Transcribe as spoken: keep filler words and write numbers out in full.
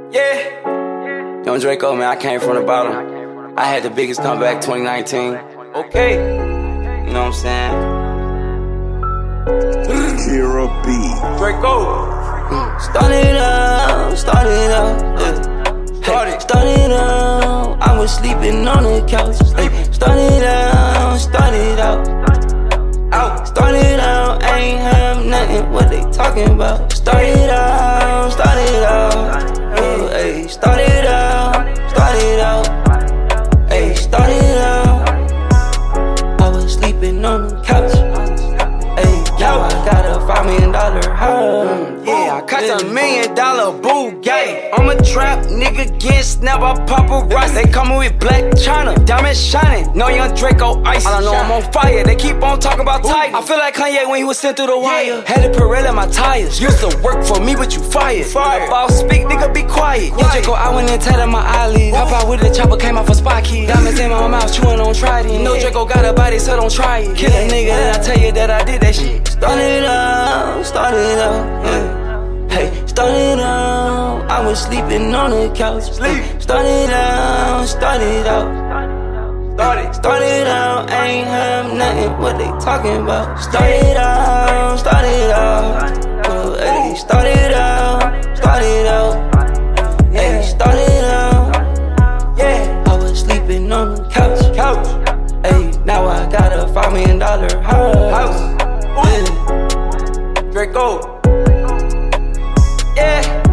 Yeah. Young Draco, man, I came from the bottom. I had the biggest comeback twenty nineteen. Okay. You know what I'm saying? Kira B. Draco. Started out, started out, yeah. Hey, started out, I was sleeping on the couch. Hey, started out, started out, out. Started out, I ain't have nothing. What they talking about? Started out, started out, yeah. Hey, started out, started out, hey, started out. I was sleeping on the couch. Hey, now I got a five million dollar house. I caught a million dollar Bugatti. I'm a trap nigga, get snapped by paparazzi. They coming with black China, diamonds shining. No Young Draco ice. I don't know I'm on fire. They keep on talking about Tiger. I feel like Kanye when he was sent through the wire. Had to Pirelli my tires. Used to work for me, but you fired. Fire. Boss speak, nigga, be quiet. Young Draco, I went and tatted my eyelids. Hop out with the chopper, came off a spot key. Diamonds in my mouth, chewing on Trident. You know Draco got a body, so don't try it. Kill a nigga, then I tell you that I did that shit. Started out, started out, yeah. Hey, started out, I was sleeping on the couch. Sleep. Started out, started out, started, started out, I ain't have nothing. What they talking about? Started out, started out, oh, hey, started out, started out, hey, started out, yeah. I was sleeping on the couch, couch. Hey, now I got a five million dollar house. house. Yeah. Draco. Yeah.